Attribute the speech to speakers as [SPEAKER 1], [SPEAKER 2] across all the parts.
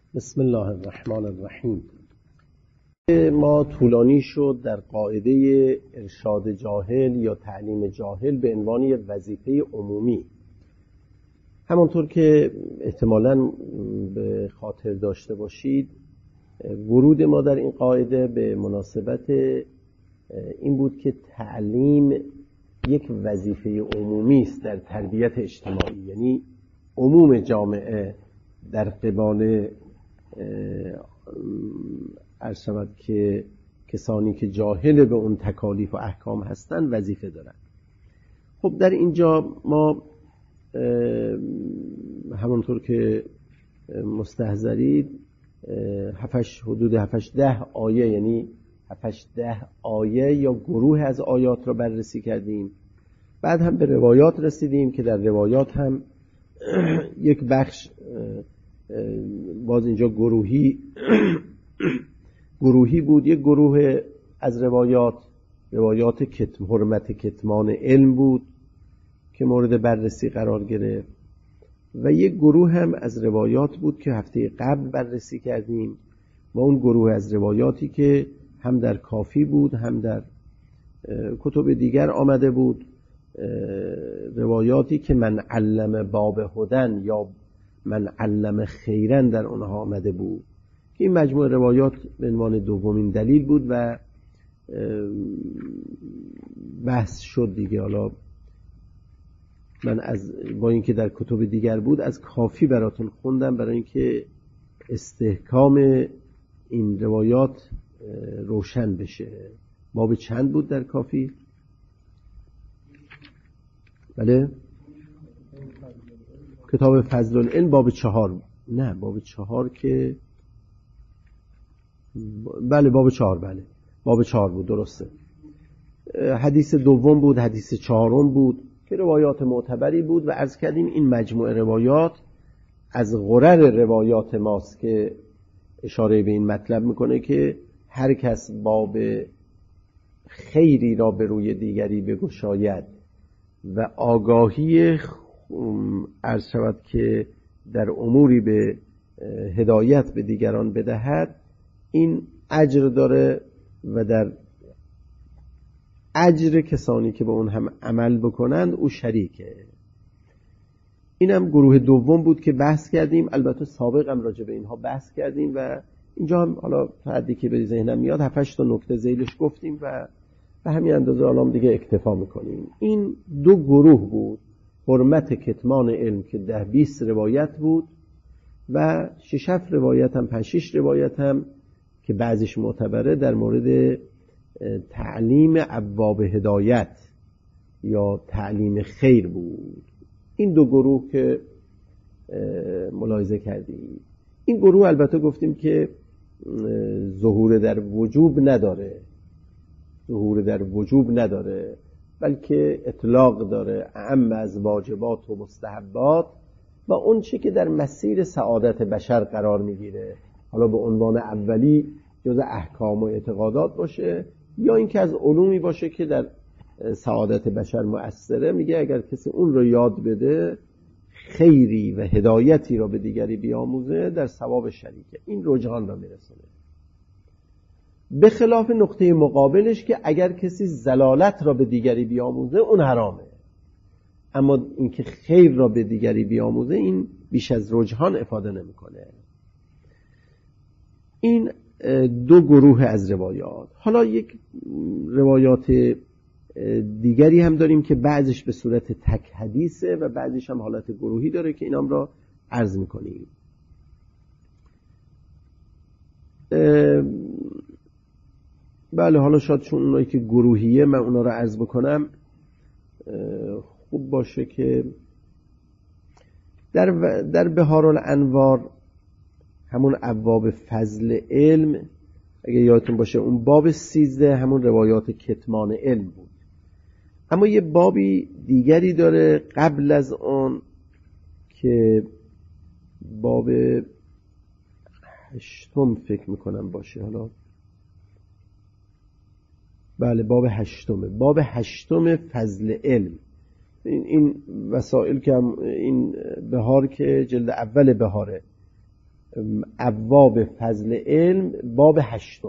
[SPEAKER 1] بسم الله الرحمن الرحیم. ما طولانی شد در قاعده ارشاد جاهل یا تعلیم جاهل به عنوان یک وظیفه عمومی. همانطور که احتمالاً به خاطر داشته باشید، ورود ما در این قاعده به مناسبت این بود که تعلیم یک وظیفه عمومی است در تربیت اجتماعی، یعنی عموم جامعه در قبال عرض شود که کسانی که جاهل به اون تکالیف و احکام هستند وظیفه دارند. خب در اینجا ما همونطور که مستحضرید حدود 7-10 آیه، یعنی 7-10 آیه یا گروه از آیات را بررسی کردیم. بعد هم به روایات رسیدیم که در روایات هم یک بخش باز اینجا گروهی بود. یک گروه از روایات حرمت کتمان علم بود که مورد بررسی قرار گرفت و یک گروه هم از روایات بود که هفته قبل بررسی کردیم و اون گروه از روایاتی که هم در کافی بود هم در کتب دیگر آمده بود، روایاتی که من علم باب هدن یا من علم خیرن در اونها آمده بود که این مجموعه روایات به عنوان دومین دلیل بود و بحث شد دیگه. حالا من با اینکه در کتب دیگر بود از کافی براتون خوندم برای اینکه استحکام این روایات روشن بشه. باب چند بود در کافی؟ بله، کتاب فضل العلم باب 4. نه باب 4 که بله باب 4، بله باب 4 بود، درسته. حدیث دوم بود، حدیث چهارم بود که روایات معتبری بود و عرض کردیم این مجموعه روایات از غرر روایات ماست که اشاره به این مطلب میکنه که هر کس باب خیری را به روی دیگری بگشاید و آگاهی عرض شود که در اموری به هدایت به دیگران بدهد، این اجر داره و در اجر کسانی که به اون هم عمل بکنند او شریکه. اینم گروه دوم بود که بحث کردیم. البته سابق هم راجع به اینها بحث کردیم و اینجا هم حالا تا حدی که به ذهنم میاد 7-8 تا نکته ذیلش گفتیم و به همین اندازه الان دیگه اکتفا میکنیم. این دو گروه بود، حرمت کتمان علم که 10-20 روایت بود و 6-7 روایت هم 5-6 روایت هم که بعضیش معتبره در مورد تعلیم ابواب هدایت یا تعلیم خیر بود. این دو گروه که ملاحظه کردیم. این گروه البته گفتیم که ظهور در وجوب نداره بلکه اطلاق داره، اعم از واجبات و مستحبات و اون چی که در مسیر سعادت بشر قرار میگیره، حالا به عنوان اولی جز احکام و اعتقادات باشه یا اینکه از علومی باشه که در سعادت بشر مؤثره، میگه اگر کسی اون رو یاد بده، خیری و هدایتی را به دیگری بیاموزه، در ثواب شریکه. این رجحان را میرسونه. به خلاف نقطه مقابلش که اگر کسی ضلالت را به دیگری بیاموزه اون حرامه، اما اینکه خیر را به دیگری بیاموزه این بیش از رجحان افاده نمیکنه. این دو گروه از روایات. حالا یک روایات دیگری هم داریم که بعضیش به صورت تک حدیثه و بعضیش هم حالت گروهی داره که اینام را عرض میکنیم. بله، حالا شاید چون اونایی که گروهیه من اونا را عرض بکنم خوب باشه که در بهار الانوار همون ابواب فضل علم، اگه یادتون باشه اون باب 13 همون روایات کتمان علم بود. اما یه بابی دیگری داره قبل از اون که باب 8 فکر میکنم باشه. حالا بله باب 8، باب 8 فضل علم. این وسائل که این بهار که جلد اول بهاره ابواب فضل علم باب 8.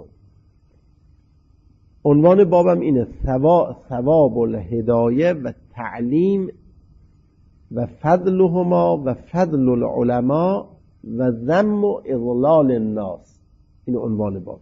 [SPEAKER 1] عنوان بابم اینه: ثواب الهدایه و تعلیم و فضلهما و فضل العلماء و ذم و اضلال الناس. این عنوان بابه.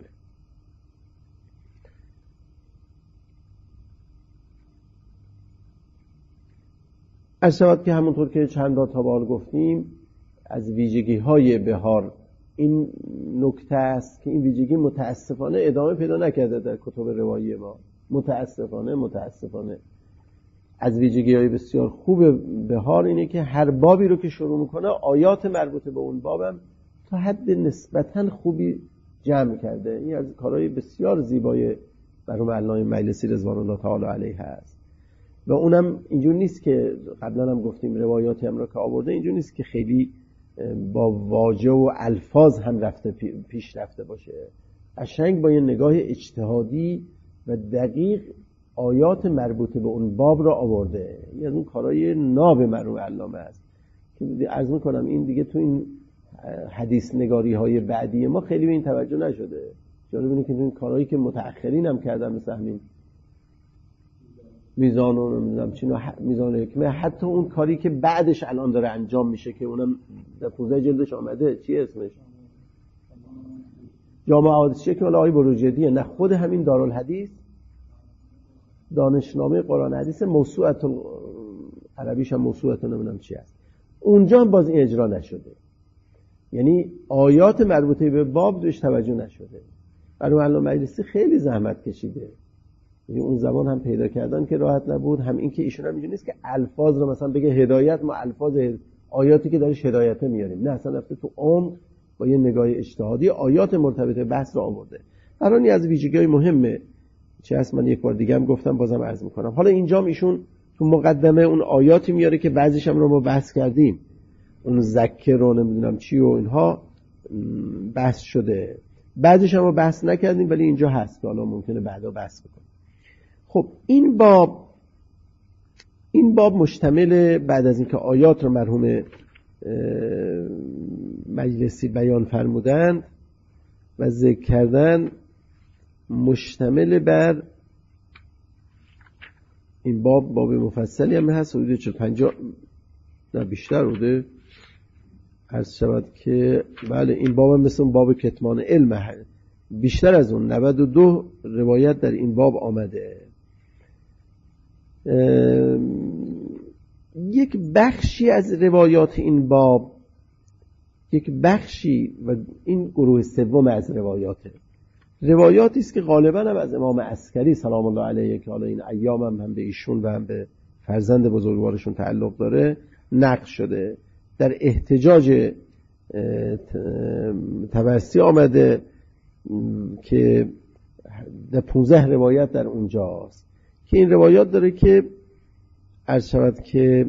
[SPEAKER 1] از شود که همونطور که چند تا بار گفتیم از ویژگی های بهار این نکته است که این ویژگی متاسفانه ادامه پیدا نکرده در کتب روایی ما. متاسفانه از ویژگی های بسیار خوب بهار اینه که هر بابی رو که شروع میکنه آیات مربوط به اون بابم تا حد نسبتاً خوبی جمع کرده. این از کارهای بسیار زیبای مرحوم علامه مجلسی رضوان الله تعالی علیه هست. و اونم اینجور نیست که قبلا هم گفتیم روایاتی هم را که آورده اینجور نیست که خیلی با واژه و الفاظ هم پیش رفته باشه. قشنگ با یه نگاه اجتهادی و دقیق آیات مربوط به اون باب را آورده. این از اون کارهای ناب مرحوم علامه است که عرض میکنم این دیگه تو این حدیث نگاری های بعدی ما خیلی به این توجه نشده. جالب اینه که این کارهایی که متأخرین هم کردن مثل همین میزان و نمیدونم چی میزان حکمه، حتی اون کاری که بعدش الان داره انجام میشه که اونم در 15 جلدش آمده، چی اسمش؟ جامع حادثه که حالا آقای بروجردیه، نه خود همین دارالحدیث دانشنامه قرآن حدیث موسوعه عربیش هم موسوعه نمیدونم چی است. اونجا هم باز این اجرا نشده. یعنی آیات مربوطه به باب بهش توجه نشده. برای علامه مجلسی خیلی زحمت کشیده. یعنی اون زمان هم پیدا کردن که راحت نبود، هم این که ایشون هم اینجوری نیست که الفاظ رو مثلا بگه هدایت ما الفاظ آیاتی که داره هدایته میاریم، نه اصلا رفته تو عمق با یه نگاه اجتهادی آیات مرتبط بحث رو آورده. برای از ویژگی‌های مهمه چه هست من یک بار دیگه هم گفتم بازم عرض میکنم. حالا اینجام ایشون تو مقدمه اون آیاتی میاره که بعضیش هم رو ما بحث کردیم، اون ذکر رو نمیدونم چی و اینها بحث شده، بعضیش هم رو بحث نکردیم ولی اینجا هست که حالا ممکنه بعدا بحث بکنیم. خب این باب مشتمل بعد از اینکه آیات رو مرحوم مجلسی بیان فرمودند و ذکر کردن، مشتمل بر این باب مفصلی هم هست، حدود 50 نه بیشتر بوده عرض شود که بله این باب هم مثل باب کتمان علم بیشتر از اون 92 روایت در این باب آمده. یک بخشی از روایات این باب، یک بخشی و این گروه سوم از روایاتی است که غالبا هم از امام عسکری سلام الله علیه که حالا این ایام هم به ایشون و هم به فرزند بزرگوارشون تعلق داره نقل شده، در احتجاج توسطی آمده که در 15 روایت در اونجاست که این روایات داره که عرض شود که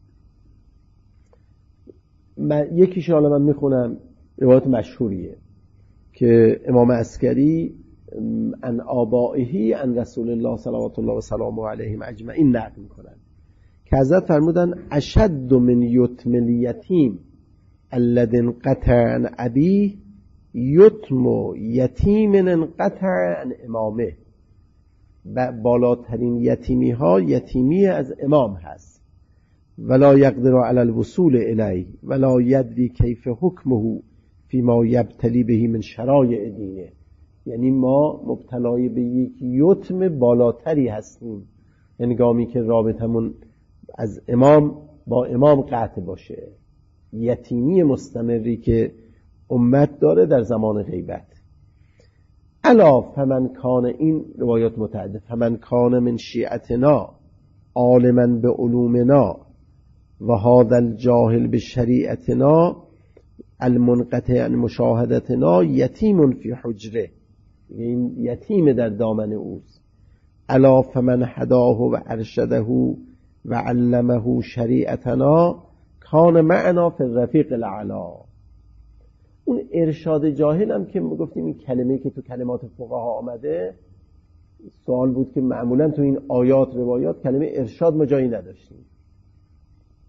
[SPEAKER 1] یکیش حالا من میخونم، روایت مشهوریه که امام عسکری عن آبائه عن رسول الله صلوات الله و سلامه علیهم اجمعین نقل میکنن که حضرت فرمودن اشد من یتم الیتیم الذی انقطع عن ابیه یتم یتیم انقطع عن امامه. بالاترین یتیمی ها یتیمی از امام هست. ولا یقدر علی الوصول الیه ولا یدری کیف حکمه فیما یبتلی به من شرایع دینه. یعنی ما مبتلای به یک یتم بالاتری هستیم، هنگامی که رابطمون از امام با امام قطع باشه، یتیمی مستمری که امت داره در زمان غیبت. الا فمن کان، این روایات متعدد، فمن کان من شیعتنا عالما به علومنا و هذا الجاهل به شریعتنا المنقطع عن مشاهدتنا یتیم فی حجره. این یتیم در دامن اوست. الا فمن هداه و ارشده و علمه شریعتنا کان معنا فی الرفیق الاعلی. اون ارشاد جاهل هم که گفتیم این کلمه‌ای که تو کلمات فقها آمده، سوال بود که معمولا تو این آیات روایات کلمه ارشاد ما جایی نداشتیم.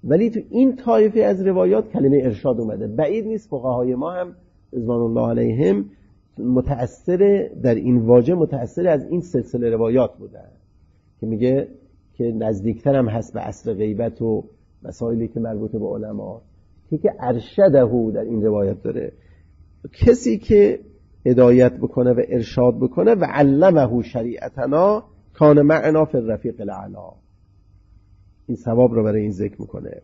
[SPEAKER 1] ولی تو این طایفه از روایات کلمه ارشاد اومده. بعید نیست فقهای ما هم رضوان الله علیهم متأثر در این واژه متأثر از این سلسله روایات بودن که میگه که نزدیکتر هم هست به عصر غیبت و مسائلی که مربوط به علما که ارشده در این روایت داره، کسی که هدایت بکنه و ارشاد بکنه و علمه شریعتنا کان معنا فی الرفیق الاعلی. این ثواب رو برای این ذکر میکنه.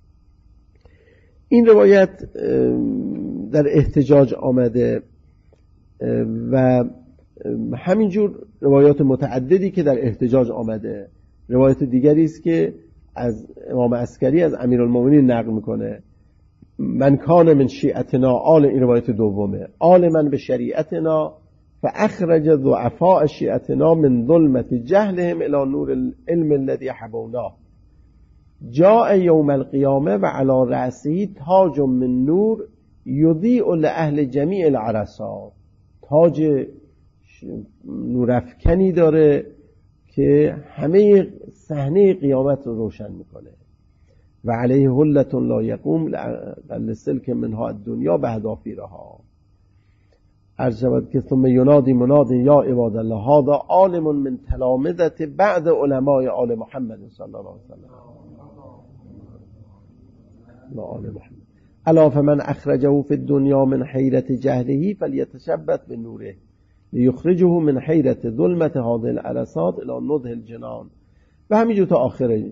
[SPEAKER 1] این روایت در احتجاج آمده و همینجور روایات متعددی که در احتجاج آمده. روایت دیگری است که از امام عسکری از امیرالمومنین نقل میکنه من کان من شیعتنا، آل، این روایت دومه، آل من به شریعتنا فاخرج ضعفاء شیعتنا من ظلمت جهلهم الى نور العلم الذي حبونا جاء یوم القیامه و علی رأسه تاج من نور یضیء لاهل جمیع العرصات. تاج نورافکنی داره که همه صحنه قیامت رو روشن میکنه. و علیه حلة لا یقوم لأقل سلک منها الدنیا به هدافیرها. عرض شود که ثم ینادی مناد یا عباد الله هذا عالم من تلامذة بعد علماء آل محمد صلی الله علیه وسلم و آل محمد الا فمن اخرجه فی الدنیا من حیرة جهله فلیتشبث بنوره لیخرجه من حیرة ظلمة هذه العرصات الى نضح الجنان. و همینجور تا آخره.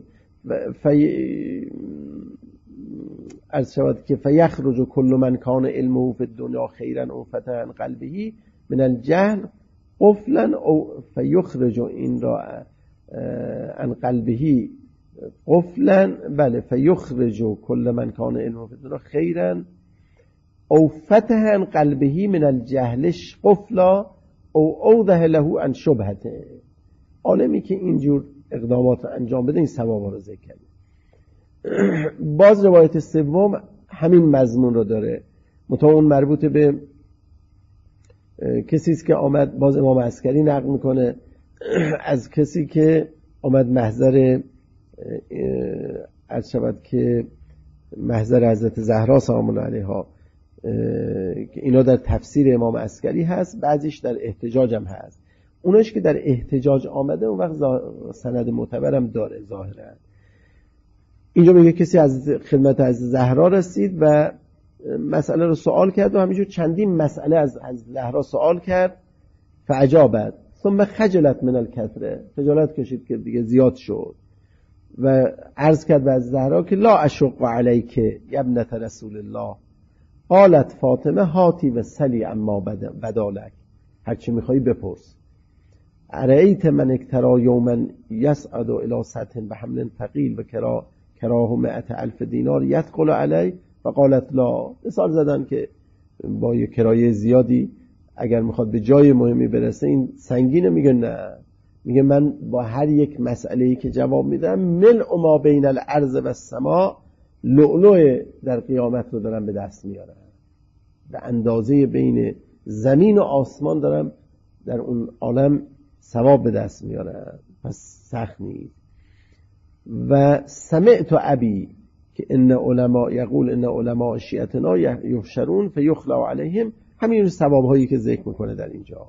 [SPEAKER 1] عرض شود که فیخرج کل من کان علمه فی الدنیا خیرا او فتح قلبه من الجهل قفلا او فیخرج این را عن قلبه قفلا، بله، فیخرج کل من کان علمه فی الدنیا خیرا او فتح عن قلبه من الجهل قفلا او اوضح له عن شبهته. عالمی که اینجور اقدامات انجام بده این ثوابا رو ذکر کرد. باز روایت سوم همین مضمون رو داره، متا اون مربوط به کسی است که آمد، باز امام عسکری نقل میکنه از کسی که آمد محضر عرض شود که محضر حضرت زهرا سلام الله علیها، که اینا در تفسیر امام عسکری هست، بعضیش در احتجاج هم هست. اونش که در احتجاج آمده اون وقت سند معتبرم داره ظاهرا. اینجا میگه کسی از خدمت از زهرا رسید و مسئله رو سوال کرد و همینجور چندین مسئله از زهرا سوال کرد. فعجابت ثم خجلت من الکثره، خجالت کشید که دیگه زیاد شد و عرض کرد از زهرا که لا اشق علیک یا ابنة رسول الله. قالت فاطمه هاتی و سلی اما بدالک، هرچی میخوایی بپرس. ارایت من اکترا یوما یسعد الى سطح بحمل ثقیل و کراه 100,000 دینار یثقل علی. فقالت لا. مثال زدن که با یه کرایه زیادی اگر میخواد به جای مهمی برسه این سنگینه. میگه نه، میگه من با هر یک مسئله‌ای که جواب میدم ملء ما بین الارض و السماء، لؤلؤ در قیامت رو دارم به دست میارم، به اندازه بین زمین و آسمان دارم در اون عالم ثواب به دست میارم، پس سخت نیست. و سمعت ابی که ان علما یقول ان علماء شیعتنا یحشرون فیخلع علیهم، همین ثواب هایی که ذکر میکنه در اینجا.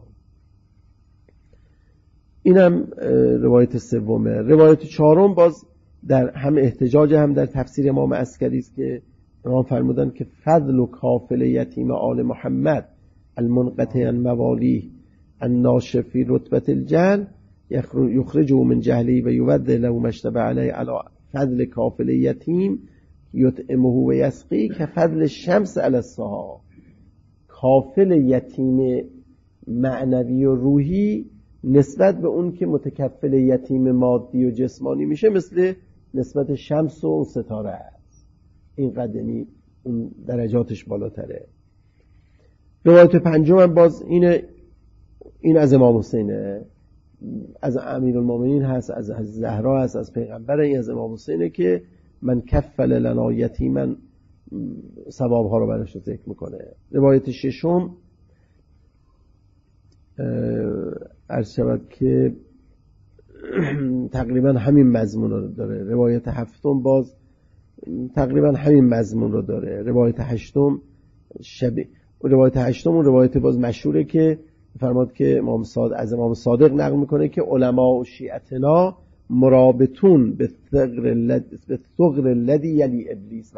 [SPEAKER 1] اینم روایت سومه. روایت چهارم باز در هم احتجاج هم در تفسیر امام عسکری است که امام فرمودن که فضل و کافل یتیم آل محمد المنقطع عن موالیه الناشف فی رتبة الجهل یخرجه من جهلی و یودع له ما اشتبه علیه علی فضل کافل یتیم یطعمه و یسقی که فضل الشمس علی السحاب. کافل یتیم معنوی و روحی نسبت به اون که متکفل یتیم مادی و جسمانی میشه مثل نسبت شمس و اون ستاره است. این قدمی اون درجاتش بالاتره. روایت پنجم هم باز این از امام حسینه، از امیرالمومنین هست، از زهرا هست، از پیغمبر. این از امام حسینه که من کفل لنا یتیما، ثوابها رو براش ذکر میکنه. روایت ششم عرض شود که تقریبا همین مضمون رو داره. روایت هفتم باز تقریبا همین مضمون رو داره. روایت هشتم اون روایت باز مشهوره که فرماد که از امام صادق نقل میکنه که علما و شیعتنا مرابطون به ثغر الذی یلی ابلیس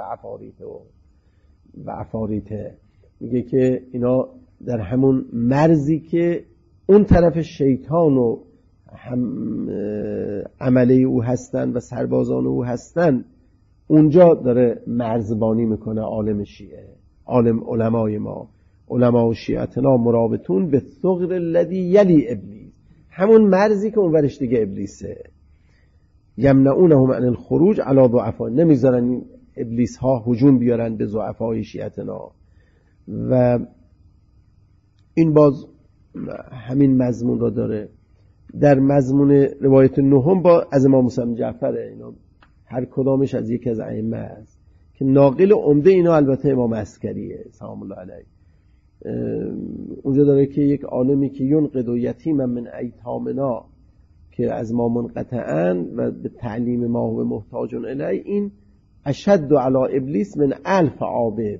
[SPEAKER 1] و عفاریته. میگه که اینا در همون مرزی که اون طرف شیطان و هم عمله او هستن و سربازان او هستن، اونجا داره مرزبانی میکنه عالم شیعه، علمای ما. علما و شیعتنا مرابطون به ثغر الذی یلی ابلیس، همون مرزی که اون ورش دیگه ابلیسه. یمنعونهم عن الخروج علی ضعفا، نمیذارن این ابلیس ها هجوم بیارن به ضعفای شیعتنا. و این باز همین مضمون را داره. در مضمون روایت نهم با از امام موسی بن جعفره، اینا هر کدامش از یکی از ائمه است که ناقل عمده اینا البته امام عسکریه سلام الله علیه. اونجا داره که یک عالمی که ینقذ یتیما من ایتامنا، که از ما منقطعن و به تعلیم ما و محتاج الیه، این اشد علی ابلیس من 1000 عابد.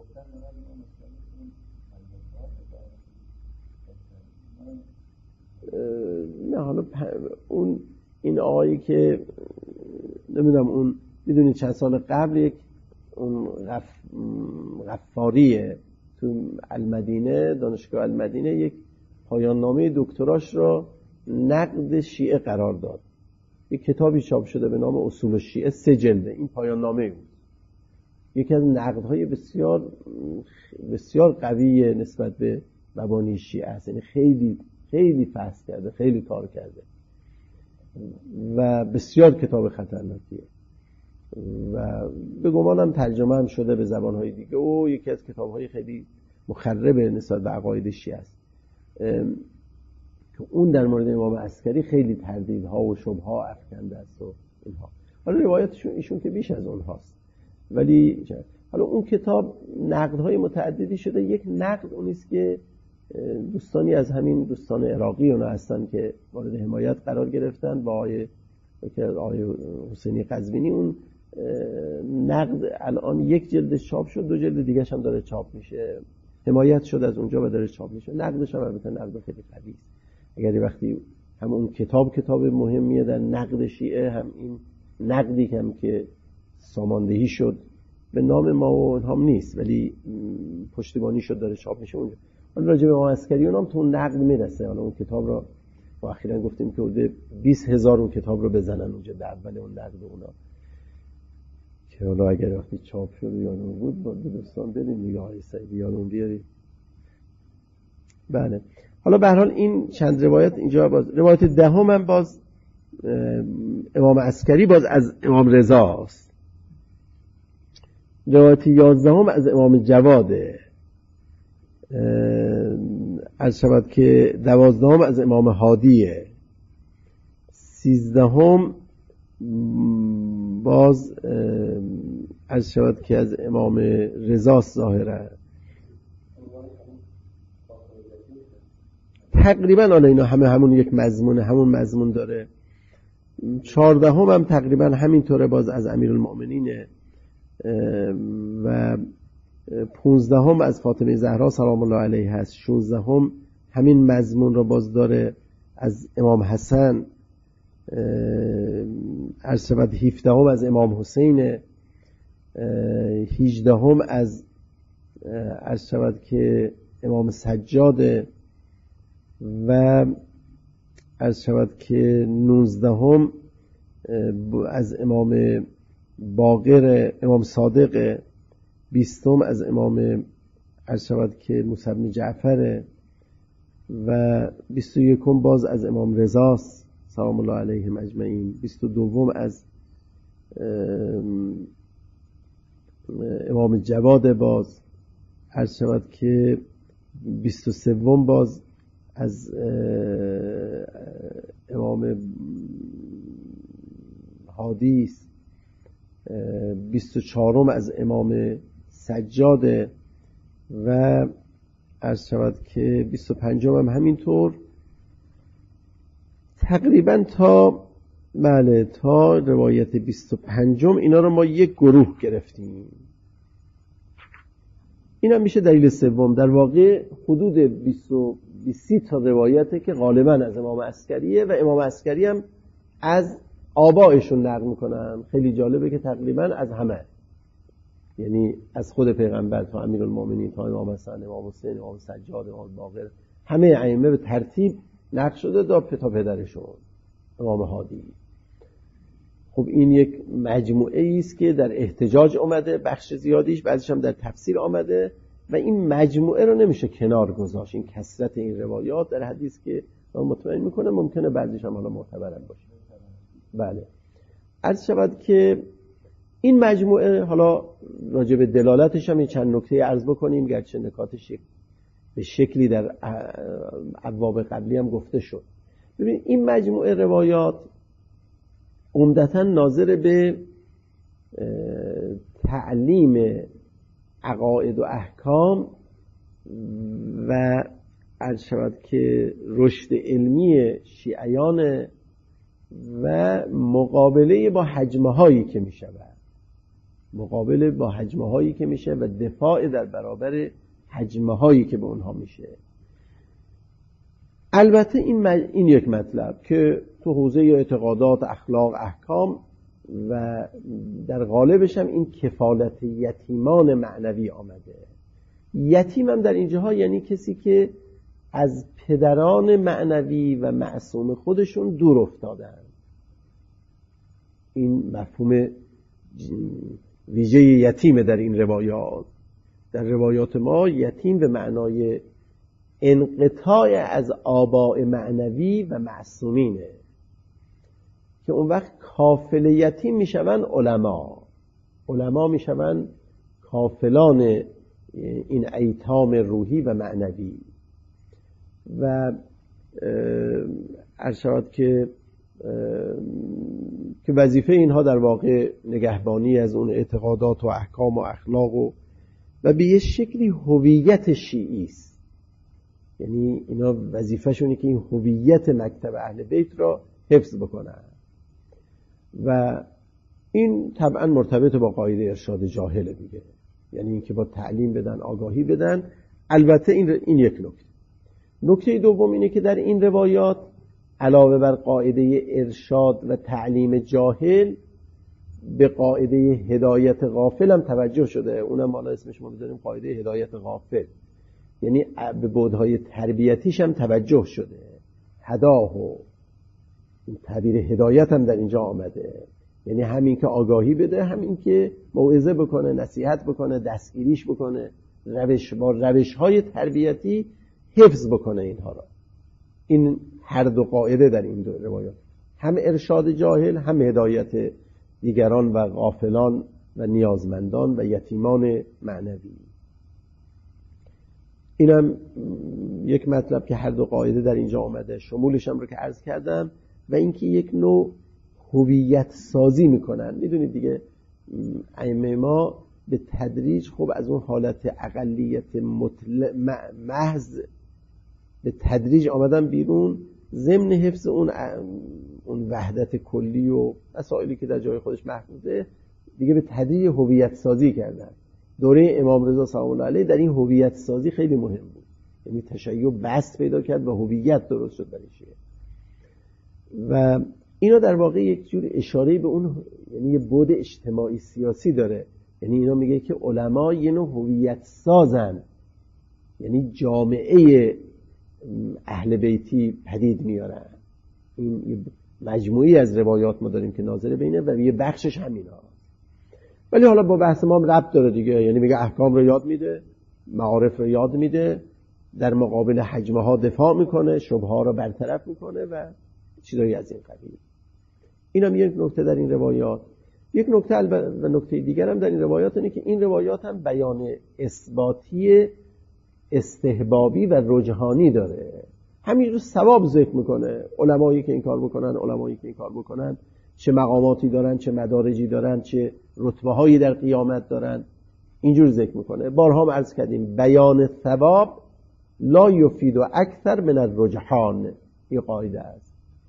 [SPEAKER 1] نه حالا اون این آقایی که نمیدونم، اون میدونی چند سال قبل یک اون غفاریه تو المدینه، دانشگاه المدینه، یک پایان نامه دکتراش را نقد شیعه قرار داد. یک کتابی چاپ شده به نام اصول شیعه، 3 جلده. این پایان نامه بود. یکی از نقدهای بسیار بسیار قویه نسبت به مبانی شیعه است. یعنی خیلی خیلی فحص کرده، خیلی کار کرده و بسیار کتاب خطرناکیه و به گمانم ترجمه هم شده به زبانهای دیگه و یکی از کتابهای خیلی مخرب نسبت به عقاید شیعه است که اون در مورد امام عسکری خیلی تردیدها و شبهها افکنده است و اینها. حالا روایتشون ایشون که بیش از اونهاست، ولی حالا اون کتاب نقدهای متعددی شده. یک نقد اونیست که دوستانی از همین دوستان عراقی اونا هستن که مورد حمایت قرار گرفتن با آقای حسینی قزوینی. اون نقد الان 1 جلد چاپ شد، 2 جلد دیگه هم داره چاپ میشه، حمایت شد از اونجا و داره چاپ میشه. نقدش هم البته نقد خیلی قوی است. اگر وقتی هم اون کتاب مهمیه در نقد شیعه، هم این نقدی هم که ساماندهی شد به نام ما و هم نیست ولی پشتیبانی شد داره چاپ میشه اونجا. حالا راجع به امام عسکری اونم تو نقد میرسه. حالا اون کتاب رو ما اخیراً گفتیم که حدود 20,000 اون کتاب رو بزنن اونجا در اول اون نقد اونا، که حالا اگر وقتی چاپ شد یا اون بود با دوستان بریم دیگه های سعیدی یا اون بیاری. بله، حالا به هر حال این چند روایت اینجا باز. روایت دهم هم باز امام عسکری باز از امام رضا است. روایت 11 هم از امام جواده. عرض شود که 12 هم از امام هادیه. 13 هم باز عرض شود که از امام رضا ظاهرا. تقریبا آن اینا همون یک مضمون، همون مضمون داره. 14 هم تقریبا همینطوره باز از امیرالمؤمنینه و 15 هم از فاطمه زهرا سلام الله علیه هست. 16 هم همین مضمون را باز داره از امام حسن. عرض شود 17 هم از امام حسین. 18 هم از عرض شود که امام سجاد و عرض شود که 19 هم از امام باقر، امام صادق. 20 هم از امام عرض شود که موسی بن جعفر و 21 هم باز از امام رضا سلام الله علیهم اجمعین. 22 از امام جواد باز عرض شود که 23 باز از امام هادی است. 24 از امام سجاد و عرض شود که 25 هم همینطور. تقریبا تا بله، تا روایت 25 اینا رو ما یک گروه گرفتیم. این هم میشه دلیل سوم. در واقع حدود 20 تا روایته که غالبا از امام عسکریه و امام عسکری هم از آبائشون نقل میکنن. خیلی جالبه که تقریبا از همه، یعنی از خود پیغمبر تا امیرالمومنین تا امام حسن، امام حسین، امام سجاد، امام باقر، همه ائمه به ترتیب نقل شده تا پدرشون امام هادی. خب این یک مجموعه است که در احتجاج اومده، بخش زیادیش، بعضیش هم در تفسیر آمده و این مجموعه رو نمیشه کنار گذاشت. این کثرت این روایات در حدیث که مطمئن میکنه ممکنه بعضیش هم حالا معتبرن باشه. بله، عرض شود که این مجموعه، حالا راجع به دلالتش هم چند نکته عرض بکنیم، گرچه نکاتش به شکلی در ابواب قبلی هم گفته شد. ببین این مجموعه روایات عمدتاً ناظر به تعلیم عقاید و احکام و عرض شود که رشد علمی شیعیان و مقابله با هجمه‌هایی که میشود، مقابله با هجمه‌هایی که میشه و دفاع در برابر هجمه‌هایی که به اونها میشه. البته این یک مطلب که تو حوزه اعتقادات، اخلاق، احکام و در قالبش هم این کفالت یتیمان معنوی آمده. یتیم هم در اینجاها یعنی کسی که از پدران معنوی و معصوم خودشون دور افتادن. این مفهوم ویژه یتیم در این روایات. در روایات ما یتیم به معنای انقطاع از آباء معنوی و معصومینه که اون وقت کافل یتیم میشون علما میشون کافلان این ایتام روحی و معنوی. و عرض شود که وظیفه اینها در واقع نگهبانی از اون اعتقادات و احکام و اخلاق و به یه شکلی هویت شیعی است. یعنی اینا وظیفه‌شونه که این هویت مکتب اهل بیت را حفظ بکنن و این طبعا مرتبط با قاعده ارشاد جاهل دیگه، یعنی اینکه با تعلیم بدن، آگاهی بدن. البته این یک نکته دوم اینه که در این روایات علاوه بر قاعده ارشاد و تعلیم جاهل به قاعده هدایت غافل هم توجه شده. اونم حالا اسمش ما بذاریم قاعده هدایت غافل، یعنی به بعدهای تربیتیش هم توجه شده. هداه و تعبیر هدایت هم در اینجا آمده، یعنی همین که آگاهی بده، همین که موعظه بکنه، نصیحت بکنه، دستگیریش بکنه، با روش‌های تربیتی حفظ بکنه اینها را. این هر دو قاعده در این دو روایات، هم ارشاد جاهل، هم هدایت دیگران و غافلان و نیازمندان و یتیمان معنوی. اینم یک مطلب که هر دو قاعده در اینجا آمده، شمولش هم رو که عرض کردم. و اینکه یک نوع هویت سازی میکنن. میدونید دیگه ائمه ما به تدریج خب از اون حالت اقلیت محض به تدریج آمدن بیرون، ضمن حفظ اون وحدت کلی و مسائلی که در جای خودش محفوظه، دیگه به تدریج هویت سازی کردن. دوره امام رضا سلام الله علیه در این هویت سازی خیلی مهم بود، یعنی تشیع بست پیدا کرد و هویت درست شد برای شیعه. و اینا در واقع یک جور اشاره به اون، یعنی یه بعد اجتماعی سیاسی داره. یعنی اینا میگه که علما یه نوع هویت سازن، یعنی جامعه اهل بیتی پدید میارن. این یه مجموعی از روایات ما داریم که ناظر بینه و یه بخشش همینا. ولی حالا با بحث ما هم ربط داره دیگه، یعنی میگه احکام رو یاد میده، معارف رو یاد میده، در مقابل حجمه ها دفاع میکنه، شبهه ها رو برطرف میکنه و چیزایی از این قبیل. این هم یک نکته در این روایات. یک نکته و نکته دیگر هم در این روایات اینه که این روایات هم بیان اثباتی استحبابی و رجحانی داره. همینجور ثواب ذکر میکنه. علمایی که این کار بکنن، علمایی که این کار بکنن، چه مقاماتی دارن، چه مدارجی دارن، چه رتبه هایی در قیامت دارن، اینجور ذکر میکنه. بارها هم عرض کردیم بیان ثواب لا یفید و اکثر من الرجحان. این قاعده است،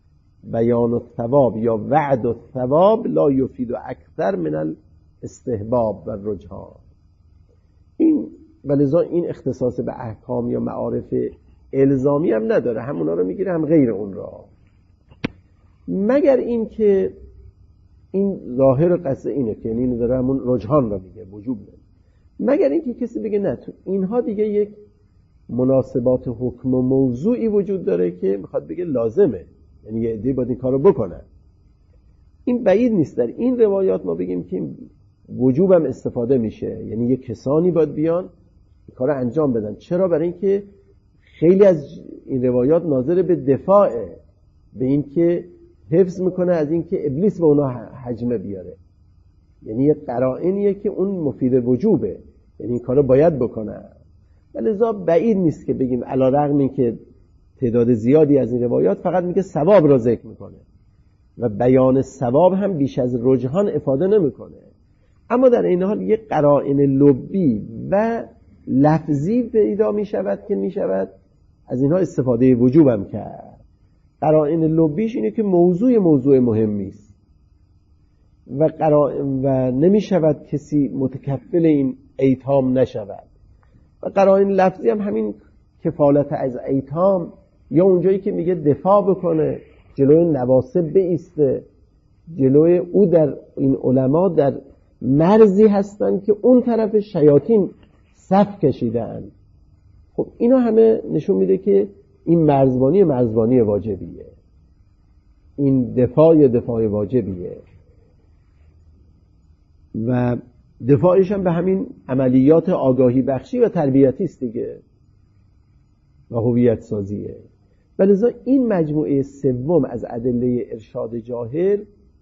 [SPEAKER 1] بیان الثواب یا وعد الثواب لا یفید اکثر من الاستحباب و الرجحان. این ولذا این اختصاص به احکام یا معارف الزامی هم نداره، هم اونا رو میگیره هم غیر اون را، مگر این که این ظاهر قصه اینه که یعنی داره همون رجحان را میگه، وجوب نه، مگر این که کسی بگه نه تو اینها دیگه یک مناسبات حکم و موضوعی وجود داره که میخواد بگه لازمه، یعنی یه عده باید این کارو بکنن. این بعید نیست در این روایات ما بگیم که وجوب هم استفاده میشه، یعنی یه کسانی باید بیان این کارو انجام بدن. چرا؟ برای اینکه خیلی از این روایات ناظر به دفاعه، به این که حفظ میکنه از این که ابلیس به اونا هجمه بیاره، یعنی یه قرائنیه که اون مفید وجوبه، یعنی این کارو باید بکنن. ولذا بعید نیست که بگیم علی‌رغم این که تعداد زیادی از این روایات فقط میگه ثواب را ذکر میکنه و بیان ثواب هم بیش از رجحان افاده نمیکنه، اما در این حال یک قرائن لبی و لفظی پیدا میشود که میشود از اینها استفاده وجوب هم کرد. قرائن لبیش اینه که موضوع مهمی است و نمیشود کسی متکفل این ایتام نشود. و قرائن لفظی هم همین کفالت از ایتام، یا اونجایی که میگه دفاع بکنه، جلوی نواسب بایسته، جلوی او در این علما در مرزی هستن که اون طرف شیاطین صف کشیدن. خب اینا همه نشون میده که این مرزبانی واجبیه، این دفاع واجبیه و دفاعش هم به همین عملیات آگاهی بخشی و تربیتی است دیگه و هویت سازیه. ولذا این مجموعه سوم از ادله ارشاد جاهل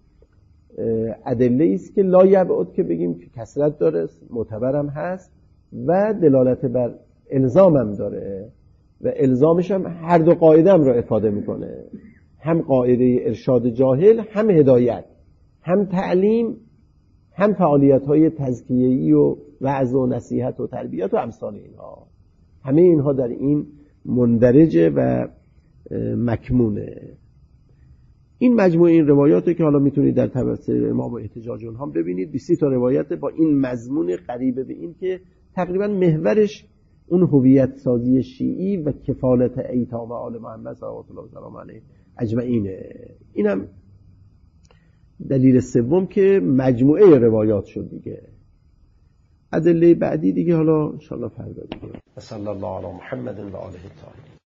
[SPEAKER 1] ادله است که لا یبعد که بگیم که کثرت داره، معتبرم هست و دلالت بر الزام هم داره و الزامش هم هر دو قاعده هم را افاده میکنه، هم قاعده ارشاد جاهل، هم هدایت، هم تعلیم، هم فعالیت‌های تزکیه‌ای و وعظ و نصیحت و تربیت و امثال اینها. همه اینها در این مندرجه و مکمونه. این مجموعه این روایاتی که حالا میتونید در تفسیر امام و احتجاج اونها ببینید، 20 تا روایت با این مضمون قریب به این که تقریبا محورش اون هویت سازی شیعی و کفالت ایتام آل محمد صلوات الله وسلم علیه اجمعینه. اینم دلیل سوم که مجموعه روایات شد دیگه. ادله بعدی دیگه حالا ان شاء الله فردا دیگه. صلی الله علی محمد و آله الطاهرین.